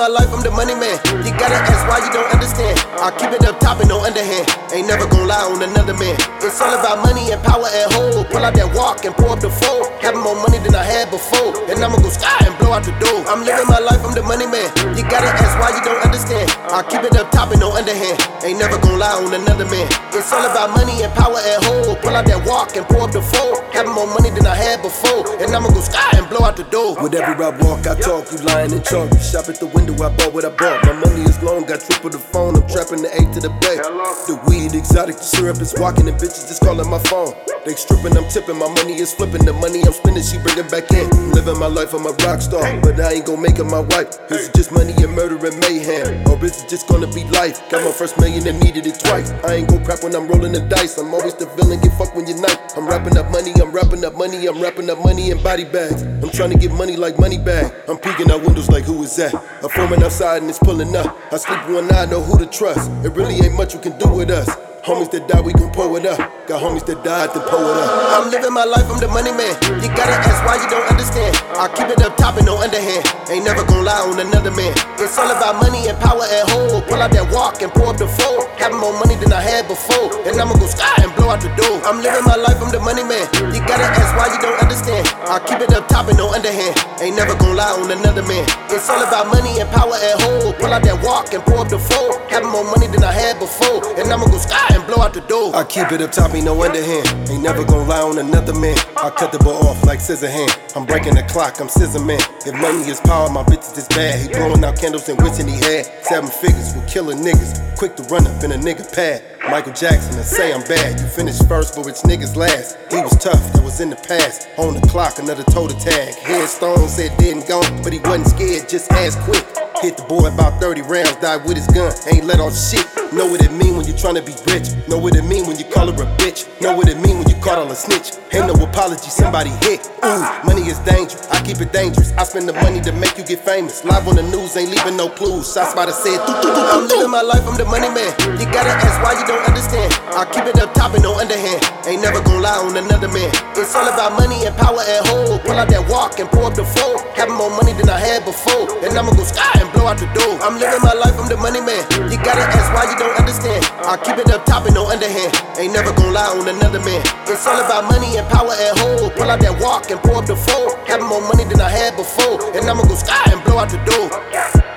my life, I'm the money man. You gotta ask why you don't understand. I keep it up top and no underhand. Ain't never gon' lie on another man. It's all about money and power and hold. Pull out that walk and pour up the fold. Having more money than I had before. And I'ma go sky and blow out the door. I'm living my life, I'm the money man. You gotta ask why you don't understand. I keep it up top and no underhand. Ain't never gon' lie on another man. It's all about money and power and hold. Pull out that walk and pour up the fold. Having more money than I had before. And I'ma go sky and blow out the door. With every I walk, I talk, you lying and chalk. You shop at the window, I bought what I bought. My money is long, got triple the phone. I'm trapping the A to the bay. The weed exotic, the syrup is walking, and bitches just calling my phone. They stripping, I'm tipping, my money is flipping. The money I'm spending, she bringing back in. I'm living my life, I'm a rock star, but I ain't gon' make her my wife. Is it just money and murder and mayhem? Or is it just gonna be life? Got my first million and needed it twice. I ain't gon' crap when I'm rolling the dice. I'm always the villain, get fucked when you're nice. I'm wrapping up money, I'm wrapping up money, I'm wrapping up money in body bags. I'm trying to get money like money bag. I'm peeking out windows like who is that? I'm foaming outside and it's pulling up. I sleep with one eye, know who to trust. It really ain't much you can do with us. Homies that die, we gon' pull it up. Got homies that died, then pull it up. I'm living my life, I'm the money man. You gotta ask why you don't understand. I keep it up top and no underhand. Ain't never gon' lie on another man. It's all about money and power and hold. Pull out that walk and pour up the fold. Having more money than I had before. And I'ma go sky and blow out the door. I'm living my life, I'm the money man. You gotta ask why you don't understand. I keep it up top and no underhand. Ain't never gon' lie on another man. It's all about money and power and hold. Pull out that walk and pour up the fold. Having more money than I had before. And I'ma go sky and blow out the door. I keep it up top, ain't no underhand. Ain't never gon' lie on another man. I cut the ball off like scissor hand. I'm breaking the clock, I'm scissor man. If money is power, my bitches is bad. He blowing out candles and wishing he had 7 figures with killing niggas. Quick to run up in a nigga pad. Michael Jackson and say I'm bad. You finished first, but it's niggas last. He was tough, that was in the past. On the clock, another toe to tag. Headstone said didn't go, but he wasn't scared, just ass quick. Hit the boy about 30 rounds, died with his gun, ain't let off shit. Know what it mean when you tryna be rich. Know what it mean when you call her a bitch. Know what it mean when you call her a snitch. Ain't no apology, somebody hit. Ooh, money is dangerous, I keep it dangerous. I spend the money to make you get famous. Live on the news, ain't leaving no clues. Shots by the said, I'm living my life, I'm the money man. You gotta ask why you don't understand. I keep it up top and no underhand. Ain't never gon' lie on another man. It's all about money and power and hold. Pull out that walk and pour up the fold. Having more money than I had before. And I'ma go sky and blow out the door. I'm living my life, I'm the money man. You gotta ask why you don't understand. I keep it up top and no underhand. Ain't never gon' lie on another man. It's all about money and power and hold. Pull out that walk and pour up the fold. Having more money than I had before. And I'ma go sky and blow out the door.